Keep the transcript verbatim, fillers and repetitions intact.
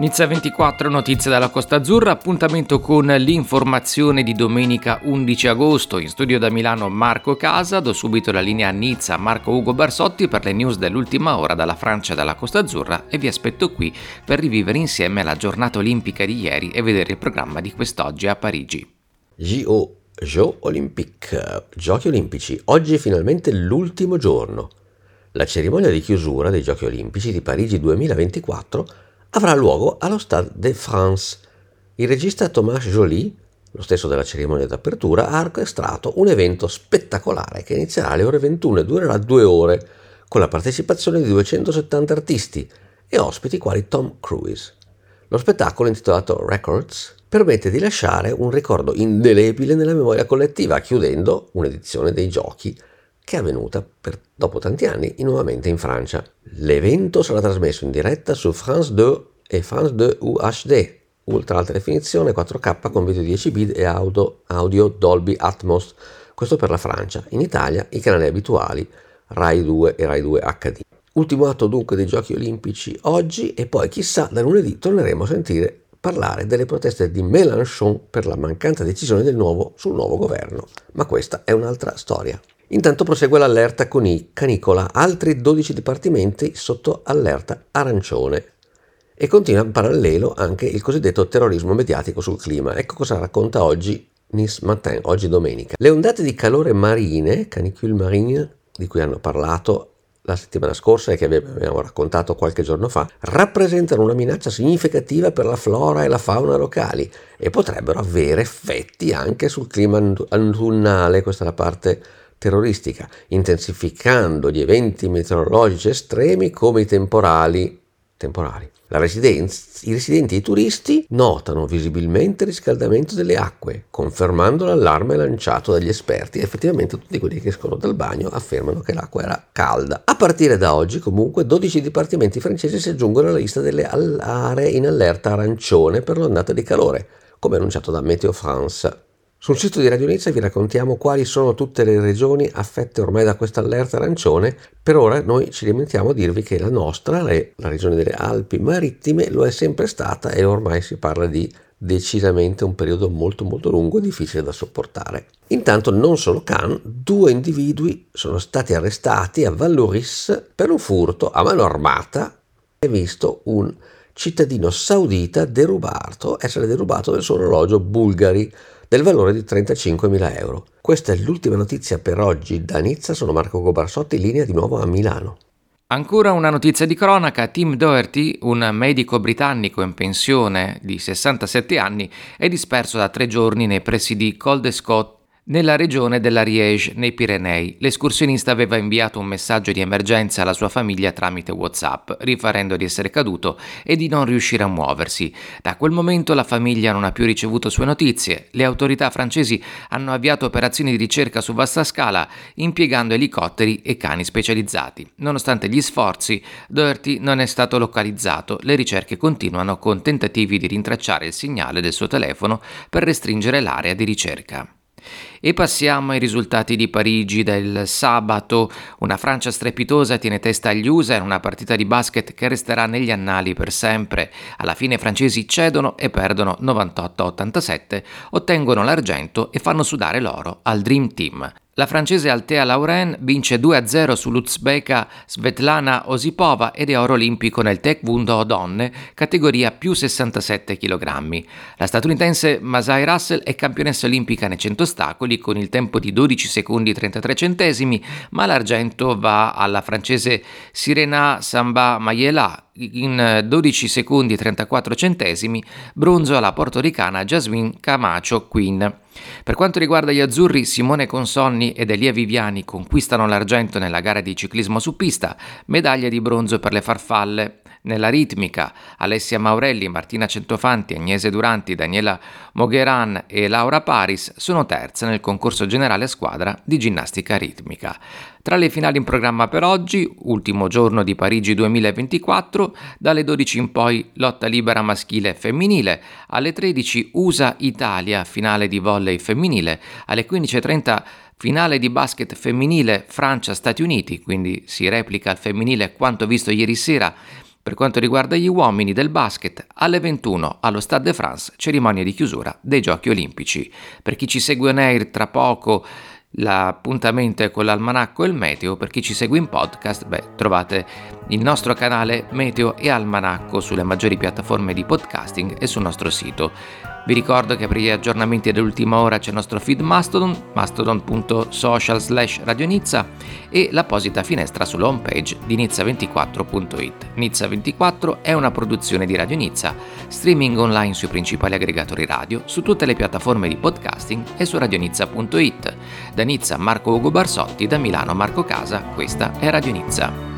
Nizza ventiquattro, notizie dalla Costa Azzurra, appuntamento con l'informazione di domenica undici agosto. In studio da Milano Marco Casa, do subito la linea a Nizza Marco Ugo Barsotti per le news dell'ultima ora dalla Francia e dalla Costa Azzurra e vi aspetto qui per rivivere insieme la giornata olimpica di ieri e vedere il programma di quest'oggi a Parigi. J O, Jeux Olympiques, Giochi Olimpici, oggi è finalmente l'ultimo giorno. La cerimonia di chiusura dei Giochi Olimpici di Parigi duemilaventiquattro avrà luogo allo Stade de France. Il regista Thomas Joly, lo stesso della cerimonia d'apertura, ha orchestrato un evento spettacolare che inizierà alle ore ventuno e durerà due ore, con la partecipazione di duecentosettanta artisti e ospiti quali Tom Cruise. Lo spettacolo, intitolato Records, permette di lasciare un ricordo indelebile nella memoria collettiva, chiudendo un'edizione dei Giochi che è avvenuta per, dopo tanti anni nuovamente in Francia. L'evento sarà trasmesso in diretta su France due e France due U H D, ultra alta definizione quattro K con video dieci bit e audio, audio Dolby Atmos, questo per la Francia. In Italia i canali abituali Rai due e Rai due H D. Ultimo atto dunque dei Giochi Olimpici oggi, e poi chissà da lunedì torneremo a sentire parlare delle proteste di Mélenchon per la mancata decisione del nuovo, sul nuovo governo. Ma questa è un'altra storia. Intanto prosegue l'allerta con i canicola, altri dodici dipartimenti sotto allerta arancione. E continua in parallelo anche il cosiddetto terrorismo mediatico sul clima. Ecco cosa racconta oggi Nice Matin, oggi domenica. Le ondate di calore marine, canicule marine, di cui hanno parlato la settimana scorsa e che abbiamo raccontato qualche giorno fa, rappresentano una minaccia significativa per la flora e la fauna locali e potrebbero avere effetti anche sul clima autunnale. Questa è la parte terroristica, intensificando gli eventi meteorologici estremi come i temporali. temporali. La residenza, I residenti e i turisti notano visibilmente il riscaldamento delle acque, confermando l'allarme lanciato dagli esperti. Effettivamente tutti quelli che escono dal bagno affermano che l'acqua era calda. A partire da oggi, comunque, dodici dipartimenti francesi si aggiungono alla lista delle aree in allerta arancione per l'ondata di calore, come annunciato da Meteo France. Sul sito di Radio Nizza vi raccontiamo quali sono tutte le regioni affette ormai da questa allerta arancione. Per ora noi ci limitiamo a dirvi che la nostra, la regione delle Alpi Marittime, lo è sempre stata e ormai si parla di decisamente un periodo molto molto lungo e difficile da sopportare. Intanto non solo Cannes, due individui sono stati arrestati a Val-Louris per un furto a mano armata e visto un cittadino saudita derubato, essere derubato del suo orologio Bulgari del valore di trentacinquemila euro. Questa è l'ultima notizia per oggi da Nizza. Sono Marco Gobarsotti, linea di nuovo a Milano. Ancora una notizia di cronaca. Tim Doherty, un medico britannico in pensione di sessantasette anni, è disperso da tre giorni nei pressi di Col d'Escot, nella regione dell'Ariège, nei Pirenei. L'escursionista aveva inviato un messaggio di emergenza alla sua famiglia tramite WhatsApp, riferendo di essere caduto e di non riuscire a muoversi. Da quel momento la famiglia non ha più ricevuto sue notizie. Le autorità francesi hanno avviato operazioni di ricerca su vasta scala, impiegando elicotteri e cani specializzati. Nonostante gli sforzi, Doherty non è stato localizzato. Le ricerche continuano con tentativi di rintracciare il segnale del suo telefono per restringere l'area di ricerca. E passiamo ai risultati di Parigi del sabato. Una Francia strepitosa tiene testa agli U S A in una partita di basket che resterà negli annali per sempre. Alla fine i francesi cedono e perdono novantotto a ottantasette, ottengono l'argento e fanno sudare l'oro al Dream Team. La francese Althea Lauren vince due a zero sull'uzbeka Svetlana Osipova ed è oro olimpico nel taekwondo donne, categoria più sessantasette chilogrammi. La statunitense Masai Russell è campionessa olimpica nei cento ostacoli con il tempo di dodici secondi trentatré centesimi, ma l'argento va alla francese Sirena Samba Mayela in dodici secondi trentaquattro centesimi, bronzo alla portoricana Jasmine Camacho Quinn. Per quanto riguarda gli azzurri, Simone Consonni ed Elia Viviani conquistano l'argento nella gara di ciclismo su pista, medaglia di bronzo per le farfalle. Nella ritmica, Alessia Maurelli, Martina Centofanti, Agnese Duranti, Daniela Mogheran e Laura Paris sono terze nel concorso generale a squadra di ginnastica ritmica. Tra le finali in programma per oggi, ultimo giorno di Parigi duemilaventiquattro, dalle dodici in poi lotta libera maschile e femminile, alle tredici U S A-Italia, finale di volley femminile, alle quindici e trenta finale di basket femminile Francia-Stati Uniti, quindi si replica al femminile quanto visto ieri sera Per quanto riguarda gli uomini del basket, alle ventuno allo Stade de France, cerimonia di chiusura dei Giochi Olimpici. Per chi ci segue on air, tra poco l'appuntamento è con l'almanacco e il meteo. Per chi ci segue in podcast, beh, trovate il nostro canale Meteo e Almanacco sulle maggiori piattaforme di podcasting e sul nostro sito. Vi ricordo che per gli aggiornamenti dell'ultima ora c'è il nostro feed Mastodon, mastodon punto social slash Radio Nizza, e l'apposita finestra sulla homepage di nizza ventiquattro punto it. Nizza ventiquattro è una produzione di Radio Nizza, streaming online sui principali aggregatori radio, su tutte le piattaforme di podcasting e su radionizza punto it. Da Nizza Marco Ugo Barsotti, da Milano Marco Casa, questa è Radio Nizza.